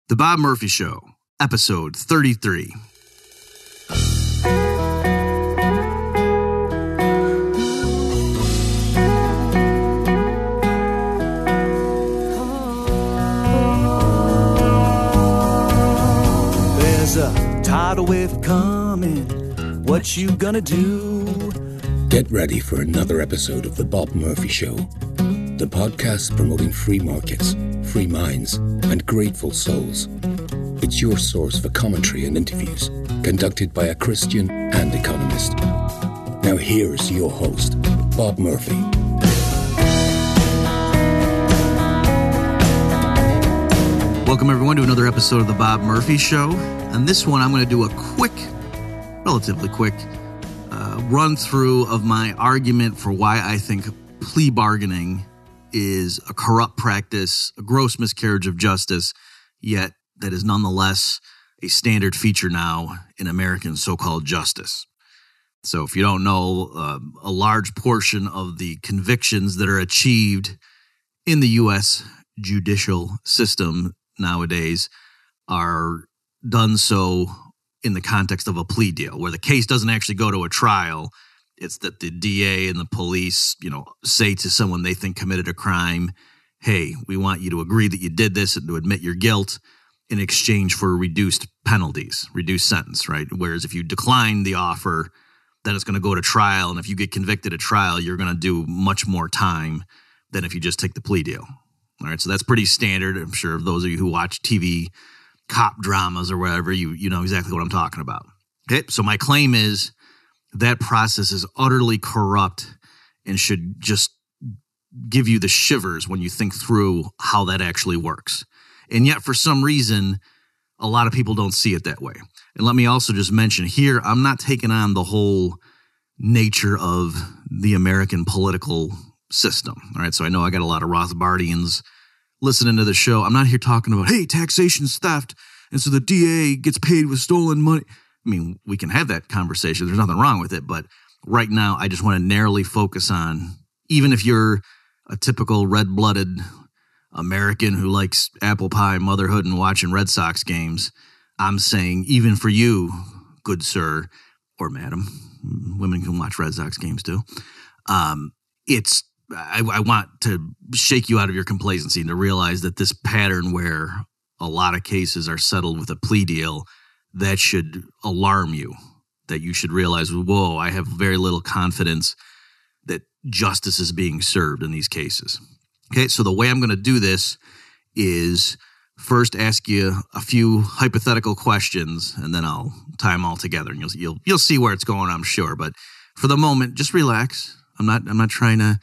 The Bob Murphy Show, episode 33. There's a tidal wave coming. What you gonna do? Get ready for another episode of The Bob Murphy Show, the podcast promoting free markets, free minds, and grateful souls. It's your source for commentary and interviews conducted by a Christian and economist. Now here's your host, Bob Murphy. Welcome everyone to another episode of The Bob Murphy Show. On this one, I'm going to do a relatively quick run through of my argument for why I think plea bargaining is a corrupt practice, a gross miscarriage of justice, yet that is nonetheless a standard feature now in American so-called justice. So if you don't know, a large portion of the convictions that are achieved in the U.S. judicial system nowadays are done so in the context of a plea deal, where the case doesn't actually go to a trial. It's that the DA and the police, say to someone they think committed a crime, hey, we want you to agree that you did this and to admit your guilt in exchange for reduced penalties, reduced sentence, right? Whereas if you decline the offer, then it's going to go to trial. And if you get convicted at trial, you're going to do much more time than if you just take the plea deal. All right, so that's pretty standard. I'm sure those of you who watch TV cop dramas or whatever, you know exactly what I'm talking about. Okay, so my claim is that process is utterly corrupt and should just give you the shivers when you think through how that actually works. And yet, for some reason, a lot of people don't see it that way. And let me also just mention here, I'm not taking on the whole nature of the American political system. All right, so I know I got a lot of Rothbardians listening to the show. I'm not here talking about, hey, taxation's theft, and so the DA gets paid with stolen money. I mean, we can have that conversation. There's nothing wrong with it. But right now, I just want to narrowly focus on, even if you're a typical red-blooded American who likes apple pie, motherhood, and watching Red Sox games, I'm saying even for you, good sir or madam, women can watch Red Sox games too, I want to shake you out of your complacency and to realize that this pattern where a lot of cases are settled with a plea deal, that should alarm you, that you should realize, whoa, I have very little confidence that justice is being served in these cases. Okay, so the way I'm going to do this is first ask you a few hypothetical questions, and then I'll tie them all together, and you'll see where it's going, I'm sure. But for the moment, just relax. I'm not trying to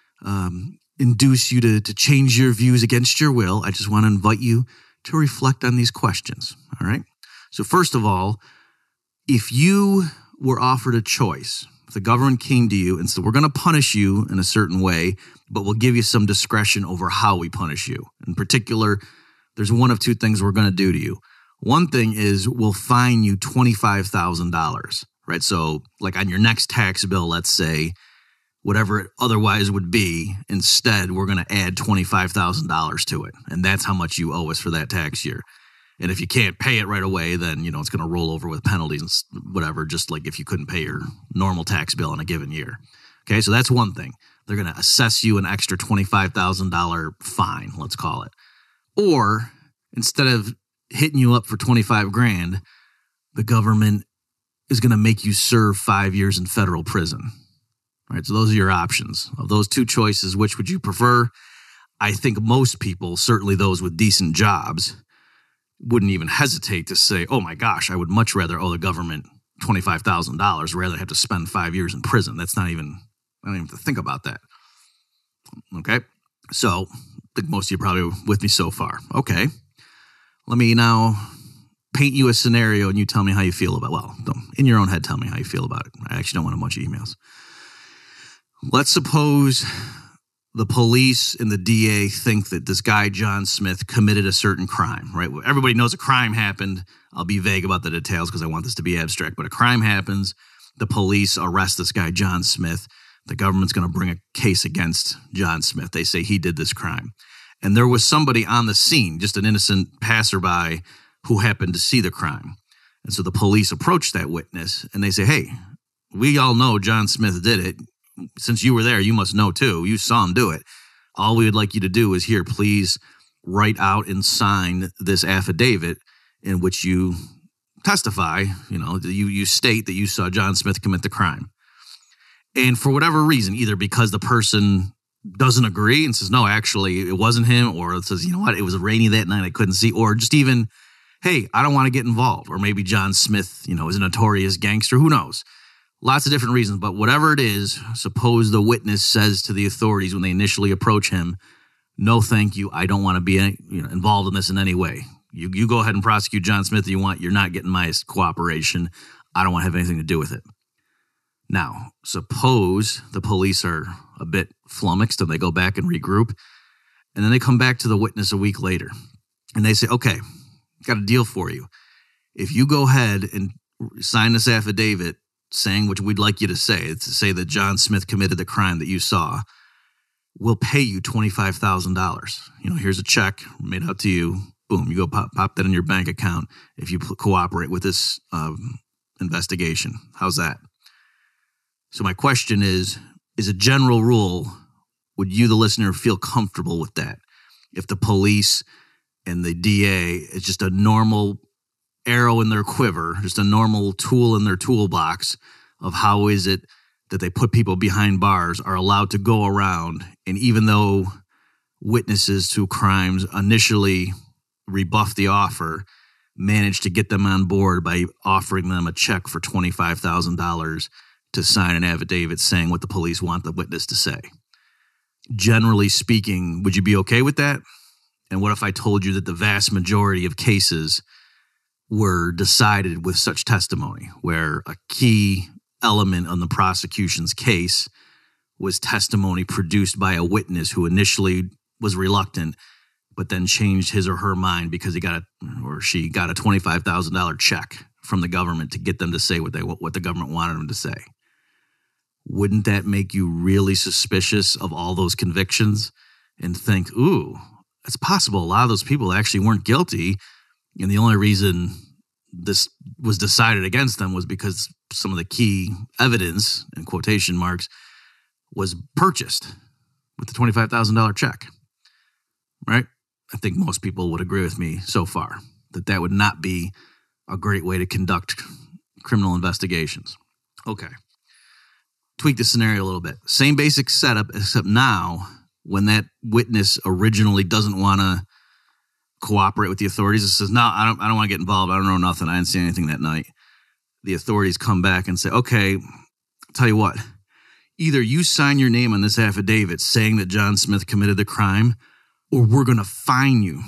induce you to change your views against your will. I just want to invite you to reflect on these questions. All right. So first of all, if you were offered a choice, if the government came to you and said, we're going to punish you in a certain way, but we'll give you some discretion over how we punish you. In particular, there's one of two things we're going to do to you. One thing is we'll fine you $25,000, right? So like on your next tax bill, let's say, whatever it otherwise would be, instead, we're going to add $25,000 to it. And that's how much you owe us for that tax year. And if you can't pay it right away, then, it's going to roll over with penalties and whatever, just like if you couldn't pay your normal tax bill in a given year. Okay, so that's one thing. They're going to assess you an extra $25,000 fine, let's call it. Or instead of hitting you up for $25,000, the government is going to make you serve 5 years in federal prison. All right, so those are your options. Of those two choices, which would you prefer? I think most people, certainly those with decent jobs, wouldn't even hesitate to say, oh my gosh, I would much rather owe the government $25,000 rather than have to spend 5 years in prison. I don't even have to think about that. Okay, so I think most of you are probably with me so far. Okay, let me now paint you a scenario and you tell me how you feel about it. In your own head, tell me how you feel about it. I actually don't want a bunch of emails. Let's suppose the police and the DA think that this guy, John Smith, committed a certain crime, right? Everybody knows a crime happened. I'll be vague about the details because I want this to be abstract, but a crime happens. The police arrest this guy, John Smith. The government's going to bring a case against John Smith. They say he did this crime. And there was somebody on the scene, just an innocent passerby who happened to see the crime. And so the police approached that witness and they say, hey, we all know John Smith did it. Since you were there, you must know too. You saw him do it. All we would like you to do is here, please write out and sign this affidavit in which you testify, you state that you saw John Smith commit the crime. And for whatever reason, either because the person doesn't agree and says, no, actually, it wasn't him, or it says, you know what, it was rainy that night, I couldn't see, or just even, hey, I don't want to get involved, or maybe John Smith, is a notorious gangster, who knows? Lots of different reasons, but whatever it is, suppose the witness says to the authorities when they initially approach him, no, thank you, I don't want to be involved in this in any way. You go ahead and prosecute John Smith if you want. You're not getting my cooperation. I don't want to have anything to do with it. Now, suppose the police are a bit flummoxed and they go back and regroup, and then they come back to the witness a week later, and they say, okay, got a deal for you. If you go ahead and sign this affidavit saying what we'd like you to say that John Smith committed the crime that you saw, we'll pay you $25,000. Here's a check made out to you. Boom, you go pop that in your bank account if you cooperate with this investigation. How's that? So my question is a general rule, would you, the listener, feel comfortable with that? If the police and the DA is just a normal arrow in their quiver, just a normal tool in their toolbox of how is it that they put people behind bars are allowed to go around, and even though witnesses to crimes initially rebuff the offer, managed to get them on board by offering them a check for $25,000 to sign an affidavit saying what the police want the witness to say. Generally speaking, would you be okay with that? And what if I told you that the vast majority of cases were decided with such testimony, where a key element on the prosecution's case was testimony produced by a witness who initially was reluctant, but then changed his or her mind because she got a $25,000 check from the government to get them to say what the government wanted them to say? Wouldn't that make you really suspicious of all those convictions and think, ooh, it's possible a lot of those people actually weren't guilty, and the only reason this was decided against them was because some of the key evidence, in quotation marks, was purchased with the $25,000 check, right? I think most people would agree with me so far that would not be a great way to conduct criminal investigations. Okay. Tweak the scenario a little bit. Same basic setup, except now when that witness originally doesn't want to cooperate with the authorities, it says, no, I don't want to get involved. I don't know nothing. I didn't see anything that night. The authorities come back and say, okay, tell you what, either you sign your name on this affidavit saying that John Smith committed the crime, or we're going to fine you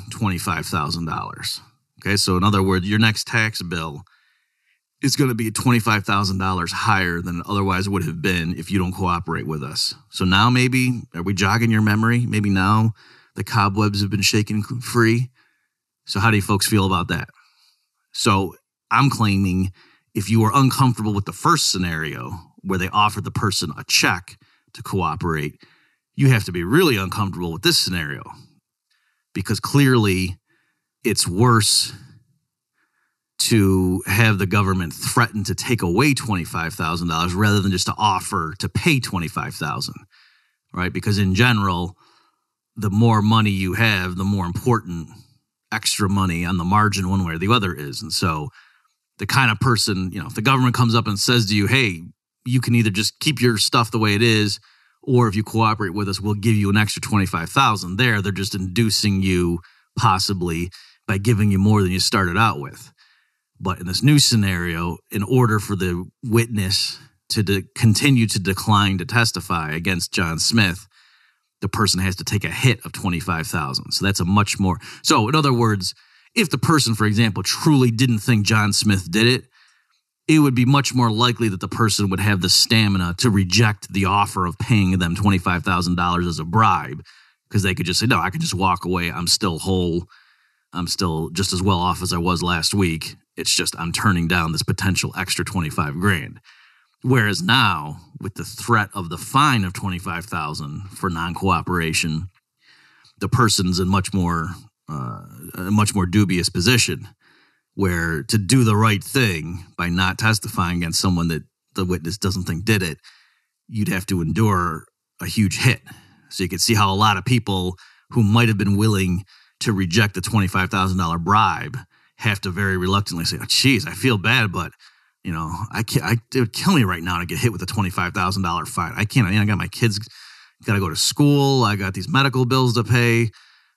$25,000. Okay, so in other words, your next tax bill is going to be $25,000 higher than it otherwise would have been if you don't cooperate with us. So now maybe, are we jogging your memory? Maybe now the cobwebs have been shaken free. So how do you folks feel about that? So I'm claiming if you were uncomfortable with the first scenario where they offered the person a check to cooperate, you have to be really uncomfortable with this scenario, because clearly it's worse to have the government threaten to take away $25,000 rather than just to offer to pay $25,000, right? Because in general, the more money you have, the more important extra money on the margin one way or the other is. And so the kind of person, if the government comes up and says to you, hey, you can either just keep your stuff the way it is, or if you cooperate with us, we'll give you an extra $25,000 there. They're just inducing you possibly by giving you more than you started out with. But in this new scenario, in order for the witness to continue to decline to testify against John Smith, the person has to take a hit of $25,000. So that's a much more. So in other words, if the person, for example, truly didn't think John Smith did it, it would be much more likely that the person would have the stamina to reject the offer of paying them $25,000 as a bribe, because they could just say, no, I can just walk away. I'm still whole. I'm still just as well off as I was last week. It's just I'm turning down this potential extra $25,000. Whereas now, with the threat of the fine of $25,000 for non-cooperation, the person's in a much more dubious position, where to do the right thing by not testifying against someone that the witness doesn't think did it, you'd have to endure a huge hit. So you can see how a lot of people who might have been willing to reject the $25,000 bribe have to very reluctantly say, oh, geez, I feel bad, but it would kill me right now to get hit with a $25,000 fine. I can't. I got my kids, got to go to school. I got these medical bills to pay.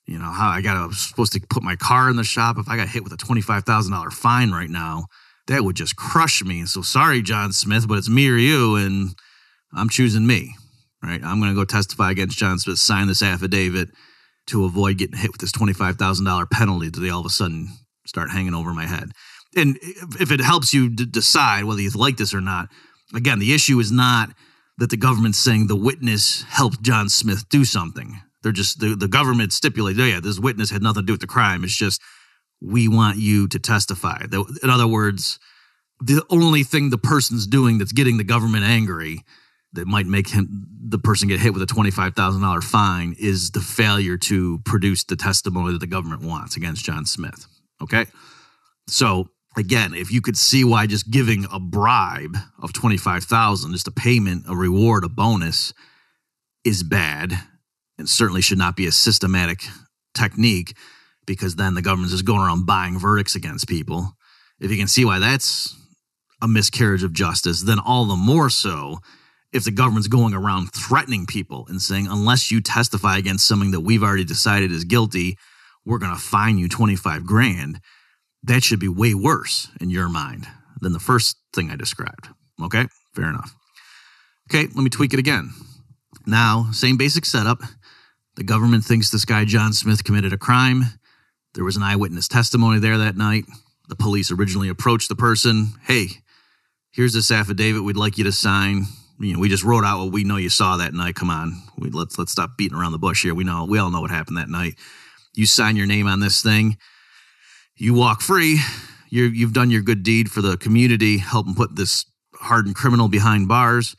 I was supposed to put my car in the shop. If I got hit with a $25,000 fine right now, that would just crush me. So sorry, John Smith, but it's me or you, and I'm choosing me, right? I'm going to go testify against John Smith, sign this affidavit to avoid getting hit with this $25,000 penalty that they all of a sudden start hanging over my head. And if it helps you decide whether you like this or not, again, the issue is not that the government's saying the witness helped John Smith do something. They're just, the government stipulates, this witness had nothing to do with the crime. It's just, we want you to testify. In other words, the only thing the person's doing that's getting the government angry that might make the person get hit with a $25,000 fine is the failure to produce the testimony that the government wants against John Smith. Okay? So, again, if you could see why just giving a bribe of $25,000, just a payment, a reward, a bonus, is bad, and certainly should not be a systematic technique, because then the government's just going around buying verdicts against people. If you can see why that's a miscarriage of justice, then all the more so if the government's going around threatening people and saying, unless you testify against something that we've already decided is guilty, we're going to fine you $25,000. That should be way worse in your mind than the first thing I described. Okay, fair enough. Okay, let me tweak it again. Now, same basic setup. The government thinks this guy, John Smith, committed a crime. There was an eyewitness testimony there that night. The police originally approached the person. Hey, here's this affidavit we'd like you to sign. We just wrote out what we know you saw that night. Come on, let's stop beating around the bush here. We all know what happened that night. You sign your name on this thing. You walk free. You've done your good deed for the community, helping put this hardened criminal behind bars.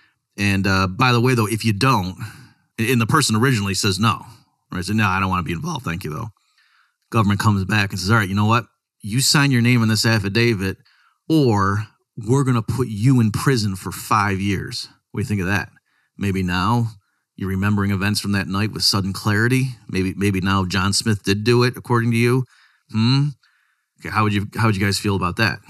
And by the way, though, if you don't, and the person originally says no, right? So no, I don't want to be involved. Thank you, though. Government comes back and says, all right, you know what? You sign your name on this affidavit, or we're going to put you in prison for 5 years. What do you think of that? Maybe now you're remembering events from that night with sudden clarity. Maybe now John Smith did do it, according to you. Okay, how would you guys feel about that?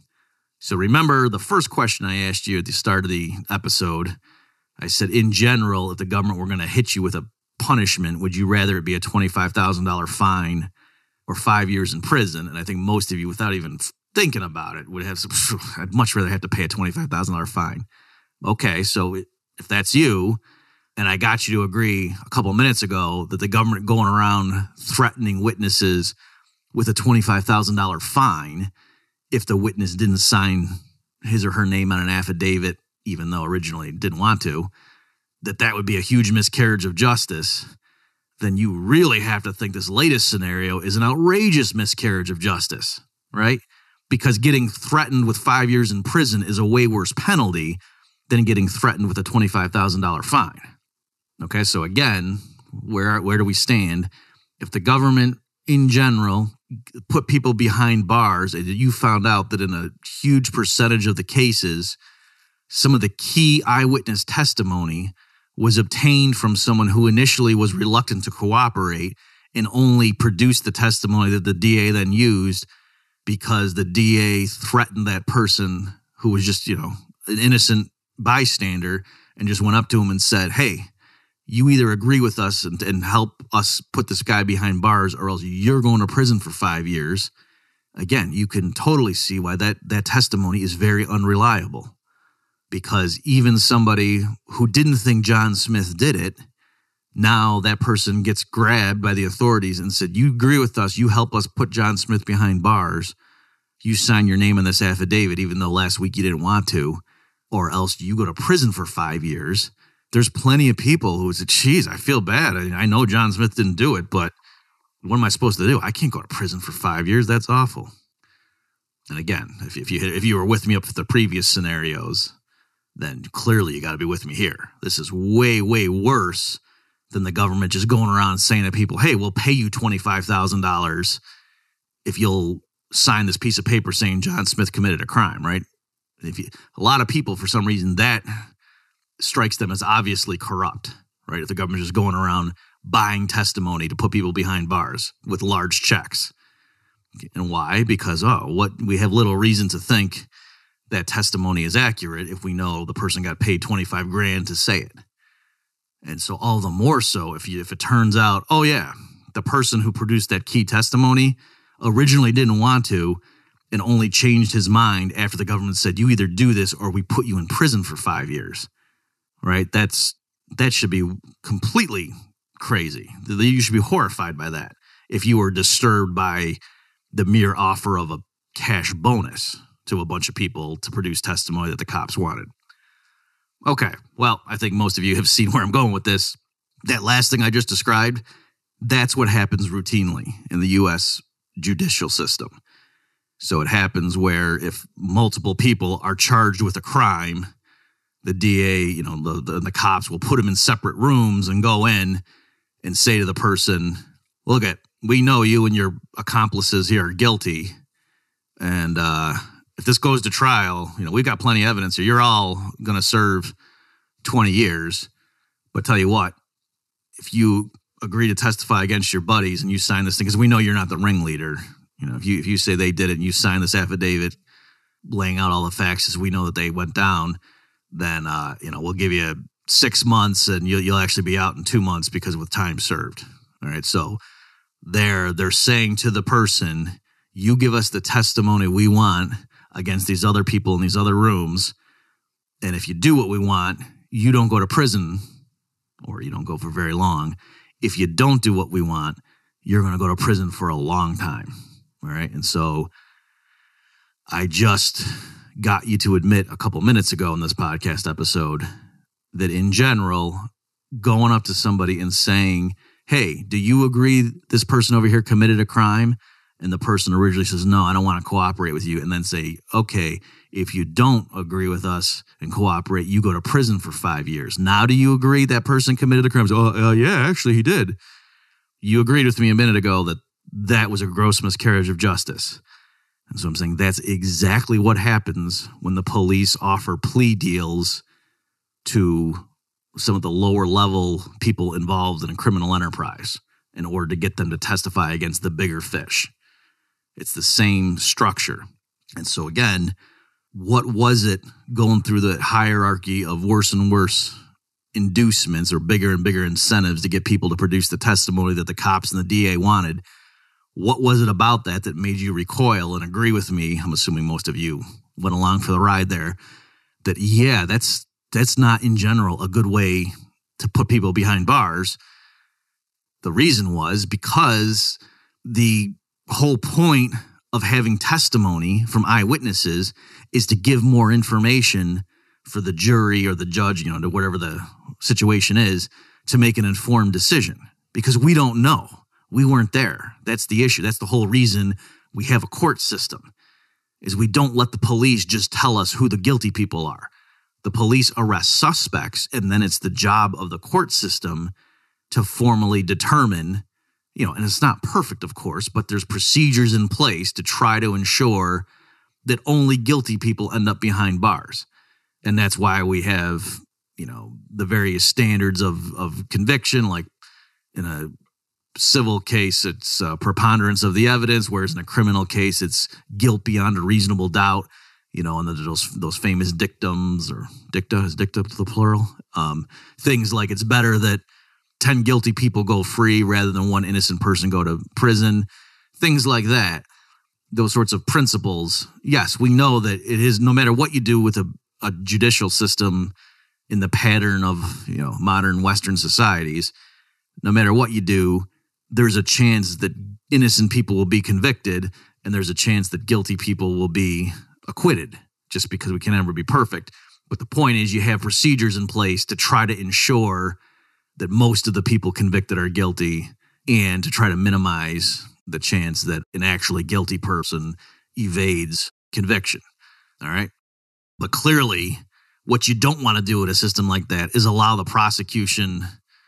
So remember the first question I asked you at the start of the episode. I said, in general, if the government were going to hit you with a punishment, would you rather it be a $25,000 fine or 5 years in prison? And I think most of you, without even thinking about it, would have some, I'd much rather have to pay a $25,000 fine. Okay, so if that's you, and I got you to agree a couple of minutes ago that the government going around threatening witnesses with a $25,000 fine if the witness didn't sign his or her name on an affidavit, even though originally didn't want to, that would be a huge miscarriage of justice, then you really have to think this latest scenario is an outrageous miscarriage of justice, right? Because getting threatened with 5 years in prison is a way worse penalty than getting threatened with a $25,000 fine. Okay, so again, where do we stand? If the government in general put people behind bars, and you found out that in a huge percentage of the cases, some of the key eyewitness testimony was obtained from someone who initially was reluctant to cooperate and only produced the testimony that the DA then used because the DA threatened that person who was just, an innocent bystander, and just went up to him and said, hey, you either agree with us and help us put this guy behind bars, or else you're going to prison for 5 years. Again, you can totally see why that testimony is very unreliable, because even somebody who didn't think John Smith did it, now that person gets grabbed by the authorities and said, you agree with us, you help us put John Smith behind bars, you sign your name on this affidavit, even though last week you didn't want to, or else you go to prison for 5 years. There's plenty of people who said, geez, I feel bad. I know John Smith didn't do it, but what am I supposed to do? I can't go to prison for 5 years. That's awful. And again, if you were with me up for the previous scenarios, then clearly you got to be with me here. This is way, way worse than the government just going around saying to people, hey, we'll pay you $25,000 if you'll sign this piece of paper saying John Smith committed a crime, right? A lot of people, for some reason, that strikes them as obviously corrupt, right? If the government is going around buying testimony to put people behind bars with large checks. And why? Because, we have little reason to think that testimony is accurate if we know the person got paid $25,000 to say it. And so all the more so if it turns out, the person who produced that key testimony originally didn't want to and only changed his mind after the government said, you either do this or we put you in prison for 5 years, right? That should be completely crazy. You should be horrified by that if you were disturbed by the mere offer of a cash bonus to a bunch of people to produce testimony that the cops wanted. Okay, well, I think most of you have seen where I'm going with this. That last thing I just described, that's what happens routinely in the U.S. judicial system. So it happens where if multiple people are charged with a crime, the DA, the cops will put them in separate rooms and go in and say to the person, look, we know you and your accomplices here are guilty. And if this goes to trial, we've got plenty of evidence here. You're all going to serve 20 years. But tell you what, if you agree to testify against your buddies and you sign this thing, because we know you're not the ringleader. If you say they did it and you sign this affidavit laying out all the facts as we know that they went down, then, we'll give you 6 months and you'll actually be out in 2 months because with time served. All right. So they're saying to the person, you give us the testimony we want against these other people in these other rooms. And if you do what we want, you don't go to prison or you don't go for very long. If you don't do what we want, you're going to go to prison for a long time. All right. And so I just got you to admit a couple minutes ago in this podcast episode that in general, going up to somebody and saying, hey, do you agree this person over here committed a crime? And the person originally says, no, I don't want to cooperate with you. And then say, okay, if you don't agree with us and cooperate, you go to prison for 5 years. Now, do you agree that person committed a crime? Yeah, actually he did. You agreed with me a minute ago that was a gross miscarriage of justice. And so I'm saying that's exactly what happens when the police offer plea deals to some of the lower level people involved in a criminal enterprise in order to get them to testify against the bigger fish. It's the same structure. And so again, what was it going through the hierarchy of worse and worse inducements or bigger and bigger incentives to get people to produce the testimony that the cops and the DA wanted? What was it about that made you recoil and agree with me? I'm assuming most of you went along for the ride there. That's not in general a good way to put people behind bars. The reason was because the whole point of having testimony from eyewitnesses is to give more information for the jury or the judge, to whatever the situation is, to make an informed decision. Because we don't know. We weren't there. That's the issue. That's the whole reason we have a court system, is we don't let the police just tell us who the guilty people are. The police arrest suspects, and then it's the job of the court system to formally determine, and it's not perfect, of course, but there's procedures in place to try to ensure that only guilty people end up behind bars. And that's why we have, the various standards of conviction, like in a civil case, it's preponderance of the evidence, whereas in a criminal case, it's guilt beyond a reasonable doubt, and those famous dictums, or is dicta the plural? Things like it's better that 10 guilty people go free rather than one innocent person go to prison, things like that. Those sorts of principles. Yes, we know that it is, no matter what you do with a judicial system in the pattern of, modern Western societies, no matter what you do, there's a chance that innocent people will be convicted and there's a chance that guilty people will be acquitted, just because we can never be perfect. But the point is, you have procedures in place to try to ensure that most of the people convicted are guilty and to try to minimize the chance that an actually guilty person evades conviction. All right. But clearly, what you don't want to do in a system like that is allow the prosecution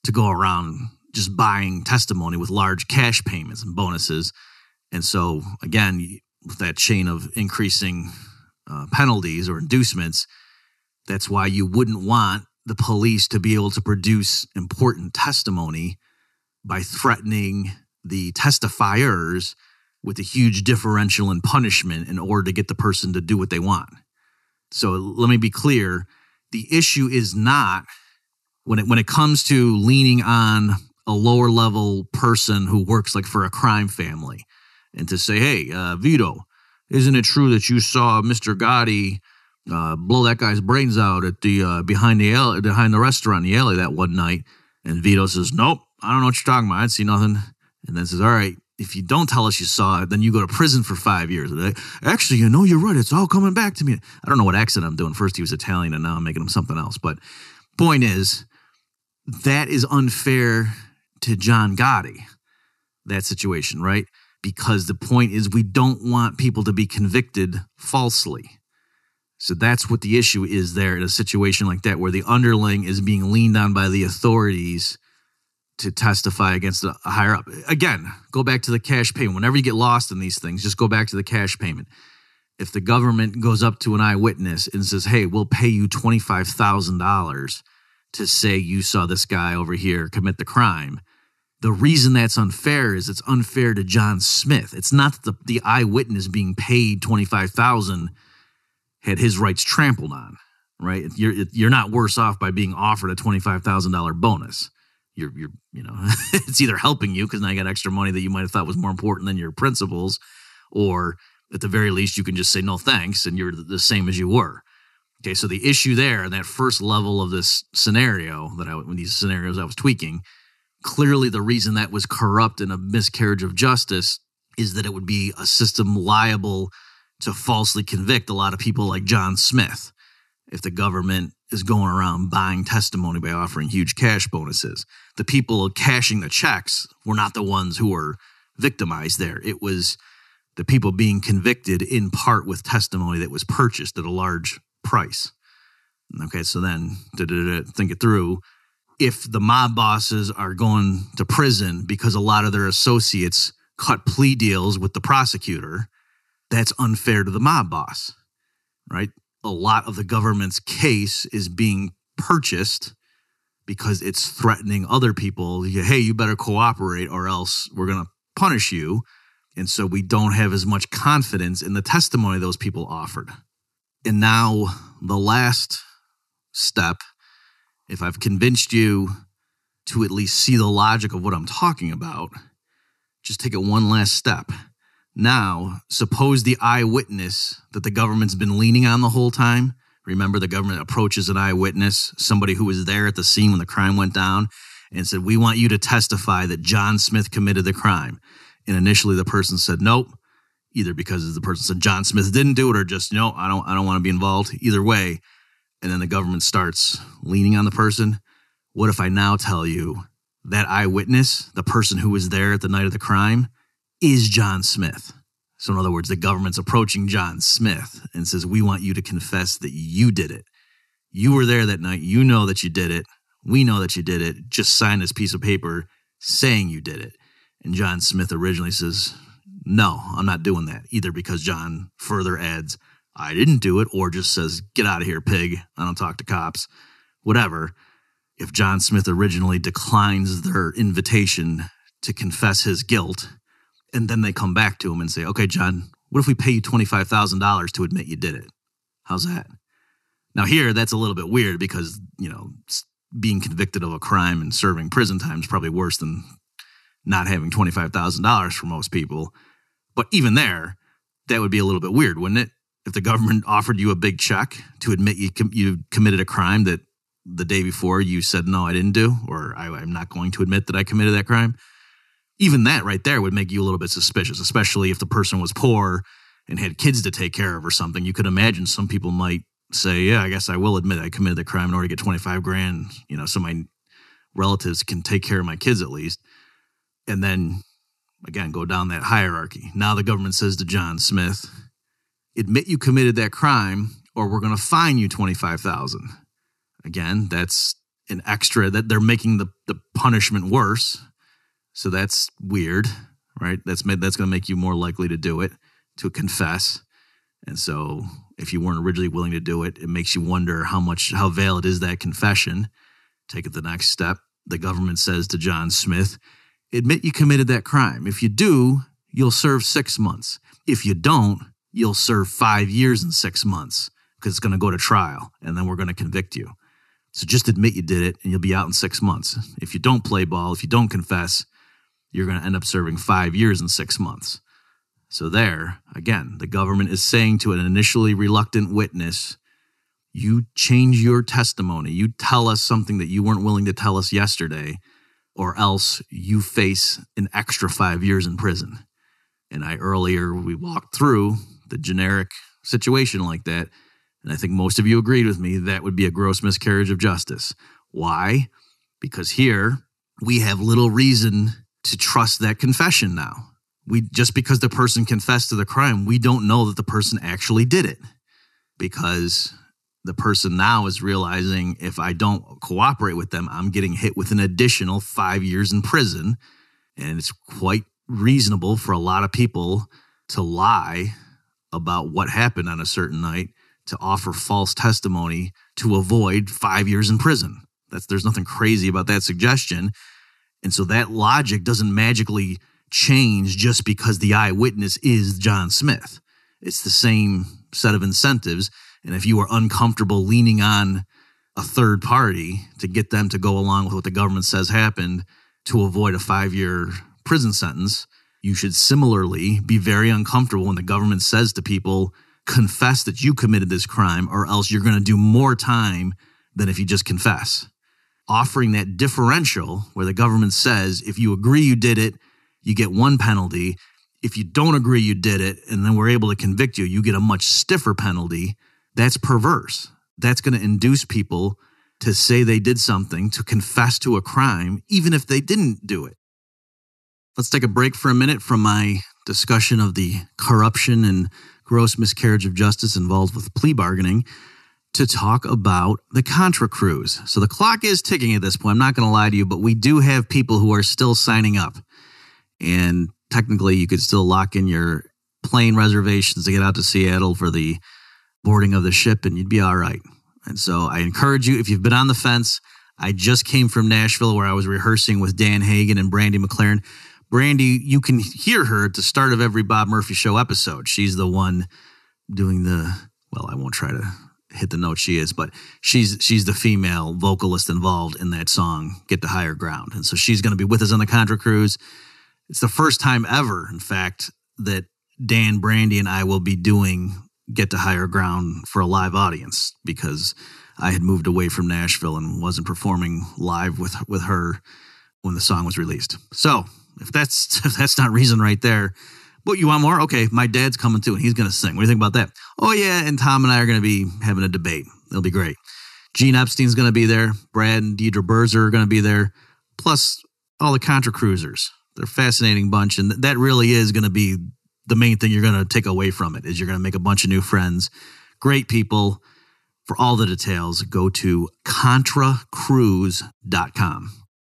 to go around just buying testimony with large cash payments and bonuses. And so, again, with that chain of increasing penalties or inducements, that's why you wouldn't want the police to be able to produce important testimony by threatening the testifiers with a huge differential in punishment in order to get the person to do what they want. So let me be clear. The issue is not when it comes to leaning on a lower level person who works like for a crime family and to say, hey, Vito, isn't it true that you saw Mr. Gotti blow that guy's brains out at the behind the restaurant in the alley that one night? And Vito says, nope, I don't know what you're talking about. I didn't see nothing. And then says, all right, if you don't tell us you saw it, then you go to prison for 5 years. Actually, you're right. It's all coming back to me. I don't know what accent I'm doing. First he was Italian and now I'm making him something else. But point is, that is unfair to John Gotti, that situation, right? Because the point is we don't want people to be convicted falsely. So that's what the issue is there in a situation like that where the underling is being leaned on by the authorities to testify against a higher up. Again, go back to the cash payment. Whenever you get lost in these things, just go back to the cash payment. If the government goes up to an eyewitness and says, hey, we'll pay you $25,000 to say you saw this guy over here commit the crime, the reason that's unfair is it's unfair to John Smith. It's not that the eyewitness being paid $25,000 had his rights trampled on, right? You're not worse off by being offered a $25,000 bonus. You're it's either helping you because now you got extra money that you might have thought was more important than your principles, or at the very least you can just say no thanks and you're the same as you were. Okay, so the issue there in that first level of this scenario when these scenarios I was tweaking, clearly the reason that was corrupt and a miscarriage of justice is that it would be a system liable to falsely convict a lot of people like John Smith if the government is going around buying testimony by offering huge cash bonuses. The people cashing the checks were not the ones who were victimized there. It was the people being convicted in part with testimony that was purchased at a large price. Okay, so then to think it through, if the mob bosses are going to prison because a lot of their associates cut plea deals with the prosecutor, that's unfair to the mob boss, right? A lot of the government's case is being purchased because it's threatening other people. Hey, you better cooperate or else we're going to punish you. And so we don't have as much confidence in the testimony those people offered. And now the last step, if I've convinced you to at least see the logic of what I'm talking about, just take it one last step. Now, suppose the eyewitness that the government's been leaning on the whole time, remember the government approaches an eyewitness, somebody who was there at the scene when the crime went down, and said, we want you to testify that John Smith committed the crime. And initially the person said, nope, either because the person said John Smith didn't do it or just, no, I don't want to be involved. Either way. And then the government starts leaning on the person. What if I now tell you that eyewitness, the person who was there at the night of the crime, is John Smith? So in other words, the government's approaching John Smith and says, we want you to confess that you did it. You were there that night. You know that you did it. We know that you did it. Just sign this piece of paper saying you did it. And John Smith originally says, no, I'm not doing that. Either because John further adds, I didn't do it, or just says, get out of here, pig. I don't talk to cops. Whatever. If John Smith originally declines their invitation to confess his guilt, and then they come back to him and say, okay, John, what if we pay you $25,000 to admit you did it? How's that? Now here, that's a little bit weird because, being convicted of a crime and serving prison time is probably worse than not having $25,000 for most people. But even there, that would be a little bit weird, wouldn't it? If the government offered you a big check to admit you committed a crime that the day before you said, no, I didn't do, or I'm not going to admit that I committed that crime. Even that right there would make you a little bit suspicious, especially if the person was poor and had kids to take care of or something. You could imagine some people might say, yeah, I guess I will admit I committed the crime in order to get $25,000, so my relatives can take care of my kids at least. And then, again, go down that hierarchy. Now the government says to John Smith, admit you committed that crime or we're going to fine you $25,000. Again, that's an extra, that they're making the punishment worse. So that's weird, right? That's going to make you more likely to do it, to confess. And so if you weren't originally willing to do it, it makes you wonder how valid is that confession. Take it the next step. The government says to John Smith, admit you committed that crime. If you do, you'll serve 6 months. If you don't, you'll serve 5 years and 6 months because it's going to go to trial and then we're going to convict you. So just admit you did it and you'll be out in 6 months. If you don't play ball, if you don't confess, you're going to end up serving 5 years and 6 months. So there, again, the government is saying to an initially reluctant witness, you change your testimony. You tell us something that you weren't willing to tell us yesterday, or else you face an extra 5 years in prison. And we walked through the generic situation like that, and I think most of you agreed with me that would be a gross miscarriage of justice. Why? Because here we have little reason to trust that confession now. Just because the person confessed to the crime, we don't know that the person actually did it, because the person now is realizing if I don't cooperate with them, I'm getting hit with an additional 5 years in prison. And it's quite reasonable for a lot of people to lie about what happened on a certain night, to offer false testimony to avoid 5 years in prison. There's nothing crazy about that suggestion. And so that logic doesn't magically change just because the eyewitness is John Smith. It's the same set of incentives. And if you are uncomfortable leaning on a third party to get them to go along with what the government says happened to avoid a 5-year prison sentence, you should similarly be very uncomfortable when the government says to people, confess that you committed this crime or else you're going to do more time than if you just confess. Offering that differential where the government says, if you agree you did it, you get one penalty. If you don't agree you did it and then we're able to convict you, you get a much stiffer penalty. That's perverse. That's going to induce people to say they did something, to confess to a crime, even if they didn't do it. Let's take a break for a minute from my discussion of the corruption and gross miscarriage of justice involved with plea bargaining to talk about the Contra Cruise. So the clock is ticking at this point. I'm not going to lie to you, but we do have people who are still signing up. And technically, you could still lock in your plane reservations to get out to Seattle for the boarding of the ship, and you'd be all right. And so I encourage you, if you've been on the fence, I just came from Nashville where I was rehearsing with Dan Hagan and Brandy McLaren. Brandy, you can hear her at the start of every Bob Murphy Show episode. She's the one doing I won't try to hit the note she is, but she's the female vocalist involved in that song, Get to Higher Ground. And so she's going to be with us on the Contra Cruise. It's the first time ever, in fact, that Dan, Brandy, and I will be doing Get to Higher Ground for a live audience, because I had moved away from Nashville and wasn't performing live with her when the song was released. So if that's not reason right there, but you want more? Okay, my dad's coming too, and he's going to sing. What do you think about that? Oh, yeah, and Tom and I are going to be having a debate. It'll be great. Gene Epstein's going to be there. Brad and Deidre Berzer are going to be there, plus all the Contra Cruisers. They're a fascinating bunch, and that really is going to be the main thing you're going to take away from it, is you're going to make a bunch of new friends, great people. For all the details, go to ContraCruise.com.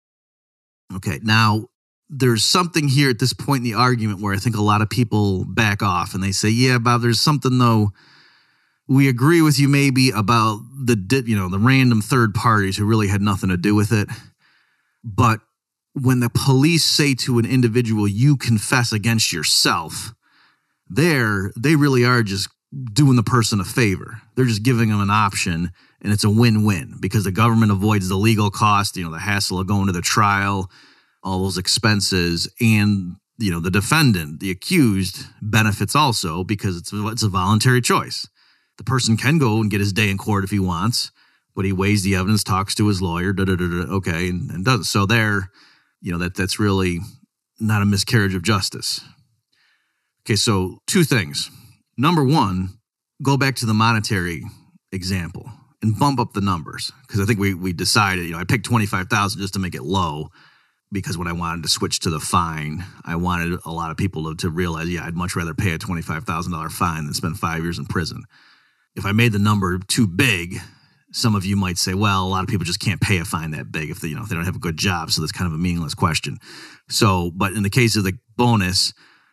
Okay, now there's something here at this point in the argument where I think a lot of people back off and they say, yeah, Bob, there's something though. We agree with you maybe about the random third parties who really had nothing to do with it. But when the police say to an individual, you confess against yourself, they really are just doing the person a favor. They're just giving them an option, and it's a win-win because the government avoids the legal cost, the hassle of going to the trial, all those expenses, and the defendant, the accused, benefits also because it's a voluntary choice. The person can go and get his day in court if he wants, but he weighs the evidence, talks to his lawyer, okay, and does. So that's really not a miscarriage of justice. Okay, so two things. Number one, go back to the monetary example and bump up the numbers, because I think we decided, I picked $25,000 just to make it low, because when I wanted to switch to the fine, I wanted a lot of people to realize, I'd much rather pay a $25,000 fine than spend 5 years in prison. If I made the number too big, some of you might say, well, a lot of people just can't pay a fine that big if they don't have a good job. So that's kind of a meaningless question. So, but in the case of the bonus,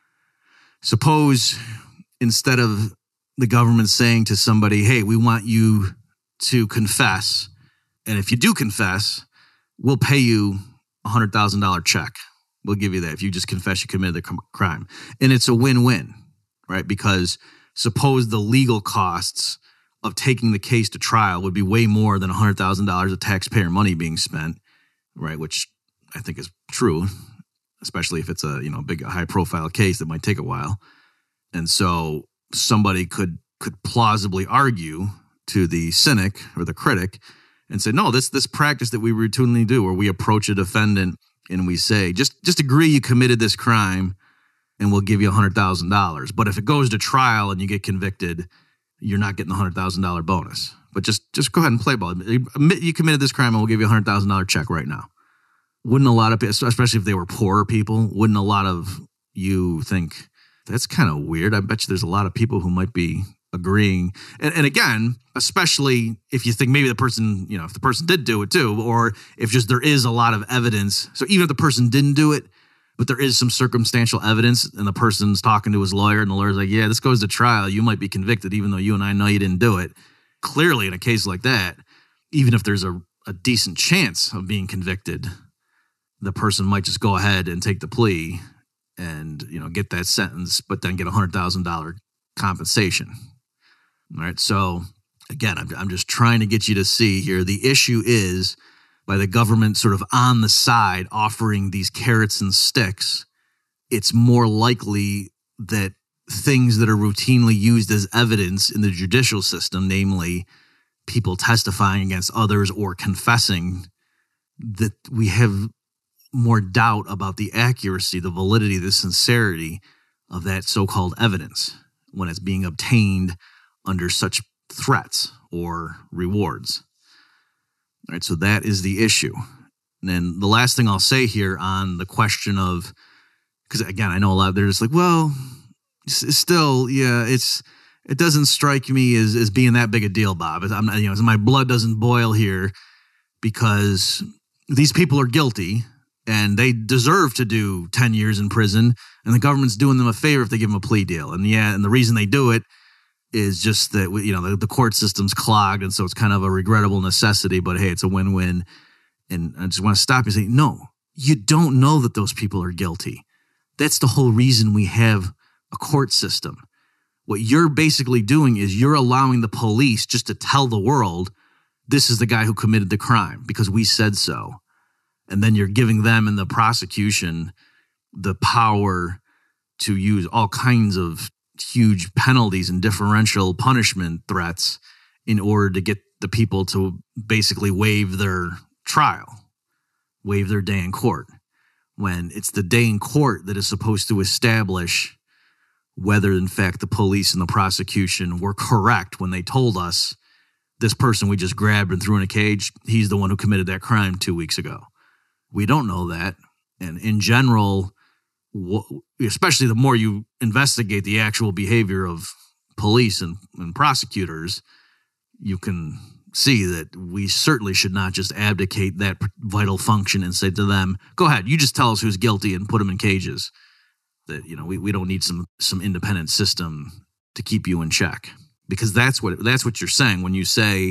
suppose instead of the government saying to somebody, hey, we want you to confess, and if you do confess, we'll pay you a $100,000 check. We'll give you that if you just confess you committed the crime. And it's a win-win, right? Because suppose the legal costs of taking the case to trial would be way more than $100,000 of taxpayer money being spent, right? Which I think is true, especially if it's a big high-profile case that might take a while. And so somebody could plausibly argue to the cynic or the critic and say, no, this practice that we routinely do, where we approach a defendant and we say, just agree you committed this crime and we'll give you $100,000. But if it goes to trial and you get convicted, you're not getting the $100,000 bonus. But just go ahead and play ball. Admit you committed this crime and we'll give you a $100,000 check right now. Wouldn't a lot of people, especially if they were poorer people, wouldn't a lot of you think, that's kind of weird? I bet you there's a lot of people who might be agreeing. And again, especially if you think maybe the person, if the person did do it too, or if just there is a lot of evidence. So even if the person didn't do it, but there is some circumstantial evidence and the person's talking to his lawyer and the lawyer's like, yeah, this goes to trial. You might be convicted even though you and I know you didn't do it. Clearly in a case like that, even if there's a decent chance of being convicted, the person might just go ahead and take the plea and, get that sentence, but then get $100,000 compensation. All right. So again, I'm just trying to get you to see here. The issue is by the government sort of on the side offering these carrots and sticks, it's more likely that things that are routinely used as evidence in the judicial system, namely people testifying against others or confessing, that we have more doubt about the accuracy, the validity, the sincerity of that so-called evidence when it's being obtained under such threats or rewards. All right, so that is the issue. And then the last thing I'll say here on the question of, because again, I know a lot, they're just like, well, it's still, yeah, it doesn't strike me as being that big a deal, Bob. My blood doesn't boil here because these people are guilty and they deserve to do 10 years in prison, and the government's doing them a favor if they give them a plea deal. And the reason they do it is just that, the court system's clogged, and so it's kind of a regrettable necessity, but hey, it's a win-win. And I just want to stop you and say, no, you don't know that those people are guilty. That's the whole reason we have a court system. What you're basically doing is you're allowing the police just to tell the world, this is the guy who committed the crime because we said so. And then you're giving them and the prosecution the power to use all kinds of huge penalties and differential punishment threats in order to get the people to basically waive their trial, waive their day in court, when it's the day in court that is supposed to establish whether, in fact, the police and the prosecution were correct when they told us this person we just grabbed and threw in a cage, he's the one who committed that crime 2 weeks ago. We don't know that. And in general, especially the more you investigate the actual behavior of police and prosecutors, you can see that we certainly should not just abdicate that vital function and say to them, go ahead, you just tell us who's guilty and put them in cages. That, we don't need some independent system to keep you in check. Because that's what you're saying when you say,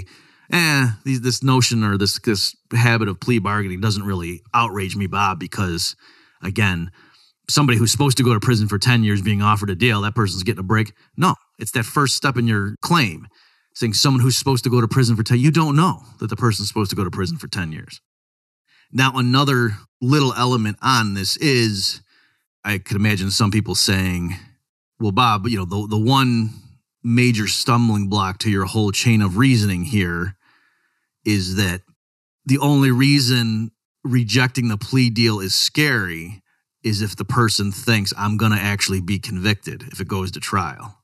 this notion or this habit of plea bargaining doesn't really outrage me, Bob, because, again, somebody who's supposed to go to prison for 10 years being offered a deal, that person's getting a break. No, it's that first step in your claim, saying someone who's supposed to go to prison for 10, you don't know that the person's supposed to go to prison for 10 years. Now, another little element on this is, I could imagine some people saying, well, Bob, the one major stumbling block to your whole chain of reasoning here is that the only reason rejecting the plea deal is scary is if the person thinks I'm going to actually be convicted if it goes to trial.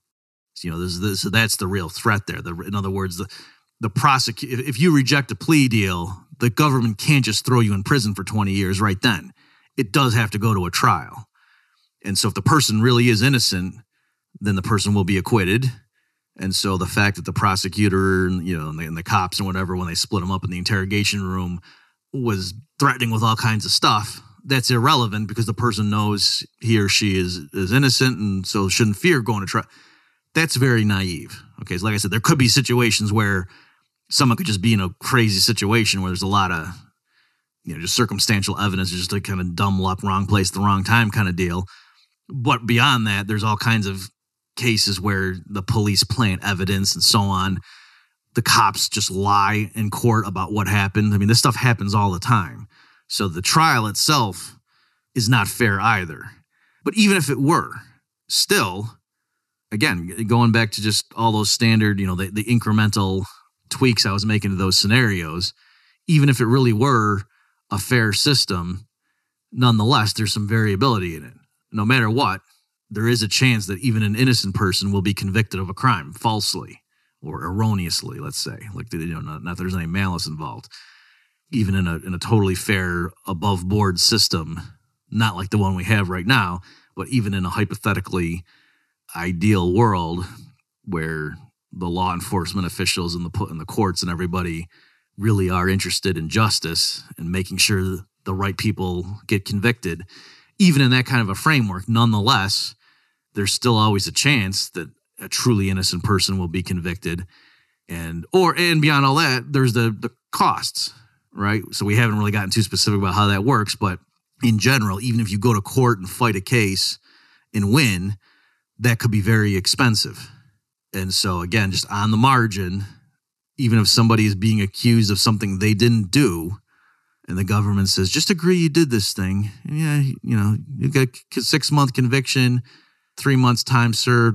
So, that's the real threat there. In other words, the prosecutor, if you reject a plea deal, the government can't just throw you in prison for 20 years right then. It does have to go to a trial. And so if the person really is innocent, then the person will be acquitted. And so the fact that the prosecutor, and the cops and whatever, when they split him up in the interrogation room, was threatening with all kinds of stuff, that's irrelevant because the person knows he or she is innocent and so shouldn't fear going to trial. That's very naive. Okay, so like I said, there could be situations where someone could just be in a crazy situation where there's a lot of, just circumstantial evidence, just a kind of dumb luck, wrong place, the wrong time kind of deal. But beyond that, there's all kinds of cases where the police plant evidence and so on. The cops just lie in court about what happened. I mean, this stuff happens all the time. So the trial itself is not fair either. But even if it were, still, again, going back to just all those standard, the incremental tweaks I was making to those scenarios, even if it really were a fair system, nonetheless, there's some variability in it. No matter what, there is a chance that even an innocent person will be convicted of a crime falsely or erroneously, let's say. Like, not that there's any malice involved. Even in a totally fair, above-board system, not like the one we have right now, but even in a hypothetically ideal world where the law enforcement officials and the courts and everybody really are interested in justice and making sure the right people get convicted, even in that kind of a framework, nonetheless, there's still always a chance that a truly innocent person will be convicted. And beyond all that, there's the costs, right? So we haven't really gotten too specific about how that works, but in general, even if you go to court and fight a case and win, that could be very expensive. And so again, just on the margin, even if somebody is being accused of something they didn't do, and the government says, just agree you did this thing. And yeah, you got a 6-month conviction, 3 months time served,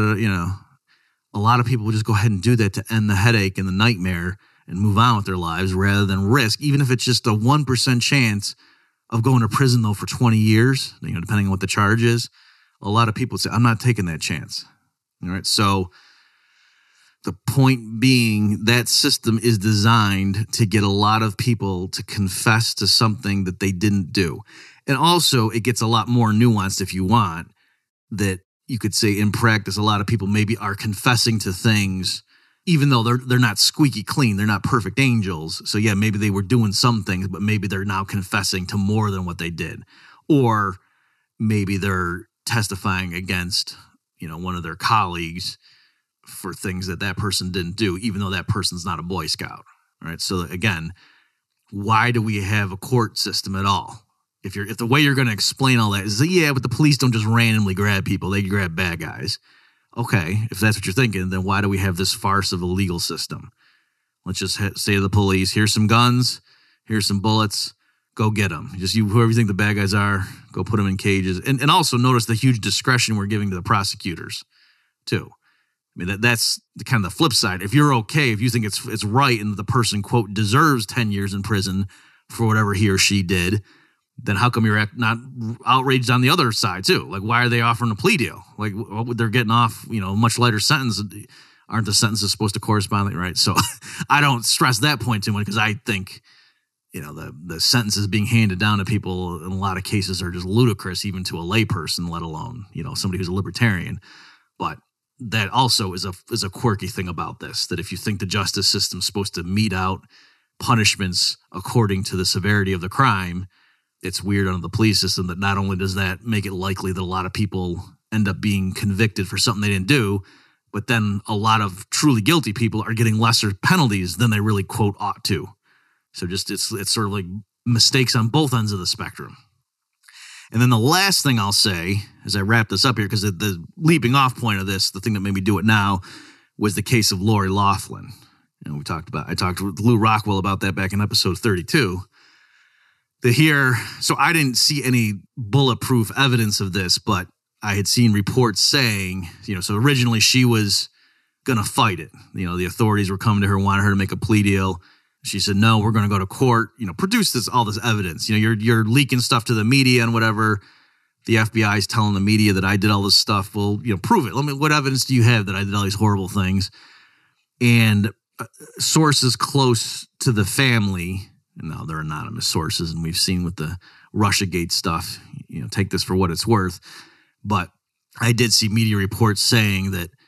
a lot of people will just go ahead and do that to end the headache and the nightmare and move on with their lives rather than risk, even if it's just a 1% chance of going to prison though for 20 years, depending on what the charge is. A lot of people say, I'm not taking that chance. All right. So the point being, that system is designed to get a lot of people to confess to something that they didn't do. And also it gets a lot more nuanced if you want, that you could say in practice, a lot of people maybe are confessing to things, even though they're not squeaky clean, they're not perfect angels. So yeah, maybe they were doing some things, but maybe they're now confessing to more than what they did. Or maybe they're testifying against, one of their colleagues for things that person didn't do, even though that person's not a Boy Scout. All right. So again, why do we have a court system at all? If the way you're going to explain all that is, but the police don't just randomly grab people, they grab bad guys. Okay, if that's what you're thinking, then why do we have this farce of a legal system? Let's just say to the police, here's some guns, here's some bullets, go get them. Just whoever you think the bad guys are, go put them in cages. And also notice the huge discretion we're giving to the prosecutors too. I mean, that's the kind of the flip side. If you're okay, if you think it's right and the person, quote, deserves 10 years in prison for whatever he or she did, then how come you're not outraged on the other side too? Like, why are they offering a plea deal? Like, they're getting off, a much lighter sentence. Aren't the sentences supposed to correspond? Right. So I don't stress that point too much because I think, the sentences being handed down to people in a lot of cases are just ludicrous, even to a layperson, let alone, somebody who's a libertarian. But that also is a quirky thing about this, that if you think the justice system's supposed to mete out punishments according to the severity of the crime, it's weird under the police system that not only does that make it likely that a lot of people end up being convicted for something they didn't do, but then a lot of truly guilty people are getting lesser penalties than they really, quote, ought to. So just it's sort of like mistakes on both ends of the spectrum. And then the last thing I'll say as I wrap this up here, because the leaping off point of this, the thing that made me do it now, was the case of Lori Loughlin. I talked with Lou Rockwell about that back in episode 32. So I didn't see any bulletproof evidence of this, but I had seen reports saying, so originally she was going to fight it. The authorities were coming to her, wanted her to make a plea deal. She said, no, we're going to go to court, produce all this evidence. You're leaking stuff to the media and whatever. The FBI is telling the media that I did all this stuff. Well, prove it. What evidence do you have that I did all these horrible things? And sources close to the family, no, they're anonymous sources, and we've seen with the Russiagate stuff, take this for what it's worth. But I did see media reports saying that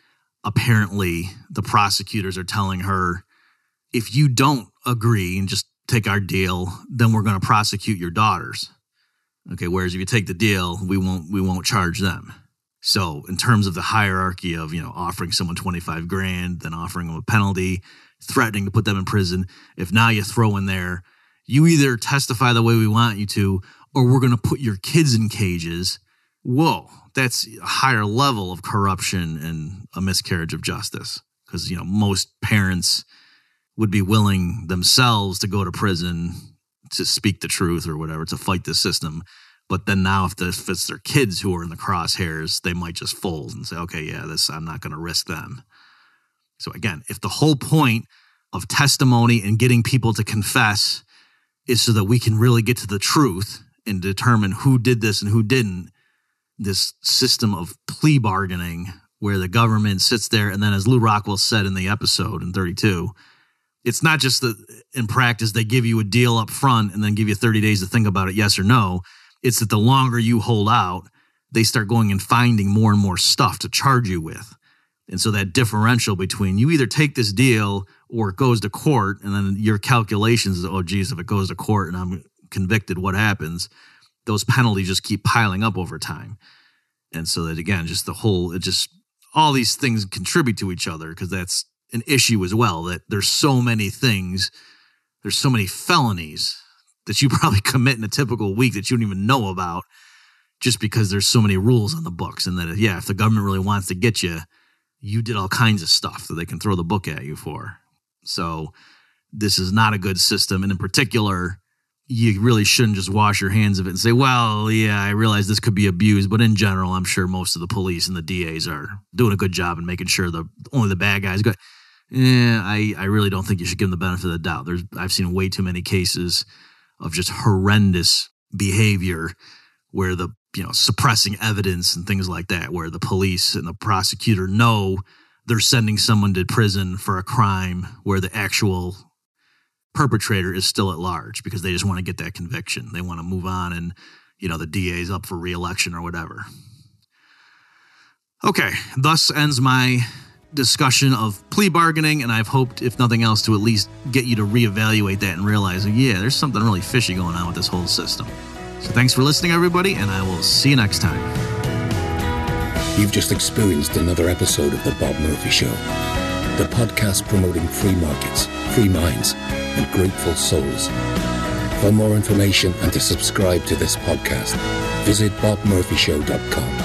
apparently the prosecutors are telling her, if you don't agree and just take our deal, then we're going to prosecute your daughters. Okay, whereas if you take the deal, we won't charge them. So in terms of the hierarchy of, offering someone $25,000, then offering them a penalty, threatening to put them in prison, if now you throw in there, you either testify the way we want you to, or we're going to put your kids in cages. Whoa, that's a higher level of corruption and a miscarriage of justice. Because, most parents would be willing themselves to go to prison to speak the truth or whatever, to fight the system. But then now if it's their kids who are in the crosshairs, they might just fold and say, okay, yeah, I'm not going to risk them. So again, if the whole point of testimony and getting people to confess is so that we can really get to the truth and determine who did this and who didn't, this system of plea bargaining where the government sits there and then, as Lou Rockwell said in the episode in 32, it's not just that in practice they give you a deal up front and then give you 30 days to think about it, yes or no. It's that the longer you hold out, they start going and finding more and more stuff to charge you with. And so that differential between you either take this deal or it goes to court, and then your calculations is, oh, geez, if it goes to court and I'm convicted, what happens? Those penalties just keep piling up over time. And so that, again, all these things contribute to each other, because that's an issue as well, that there's so many things, there's so many felonies that you probably commit in a typical week that you don't even know about, just because there's so many rules on the books. And that, if the government really wants to get you, you did all kinds of stuff that they can throw the book at you for. So this is not a good system. And in particular, you really shouldn't just wash your hands of it and say, well, yeah, I realize this could be abused, but in general, I'm sure most of the police and the DAs are doing a good job in making sure only the bad guys go. I really don't think you should give them the benefit of the doubt. I've seen way too many cases of just horrendous behavior where the, suppressing evidence and things like that, where the police and the prosecutor know they're sending someone to prison for a crime where the actual perpetrator is still at large, because they just want to get that conviction. They want to move on and, the DA is up for re-election or whatever. Okay, thus ends my discussion of plea bargaining, and I've hoped, if nothing else, to at least get you to reevaluate that and realize, there's something really fishy going on with this whole system. So thanks for listening, everybody, and I will see you next time. You've just experienced another episode of The Bob Murphy Show, the podcast promoting free markets, free minds, and grateful souls. For more information and to subscribe to this podcast, visit bobmurphyshow.com.